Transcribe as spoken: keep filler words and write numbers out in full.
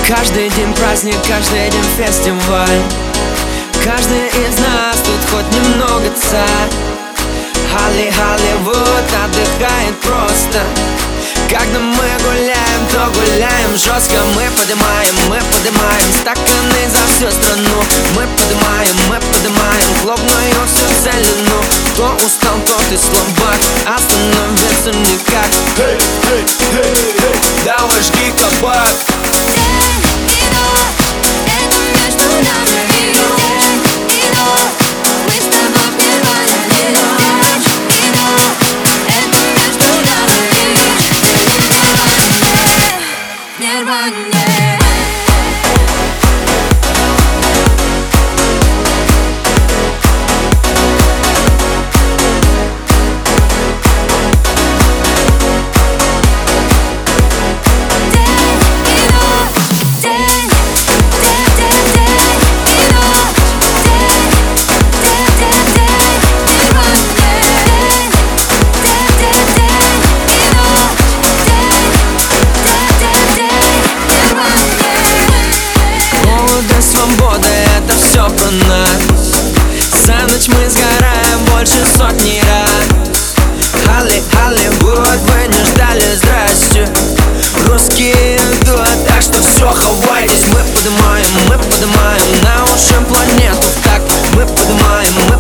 Каждый день праздник, каждый день фестиваль. Каждый из нас тут хоть немного царь. Холли, Холливуд отдыхает просто. Когда мы гуляем, то гуляем жестко. Мы поднимаем, мы поднимаем стаканы за всю страну. Мы поднимаем, мы поднимаем клубную всю целину. Кто устал, тот и слабак, остановиться никак. Эй, эй, эй, эй, давай жги кабак. Свобода, это все про нас. За ночь мы сгораем больше сотни раз. Холли, Холливуд, вы не ждали, здрасте. Русские идут, так что все, хавайтесь. Мы поднимаем, мы поднимаем на уши планету. Так, мы поднимаем, мы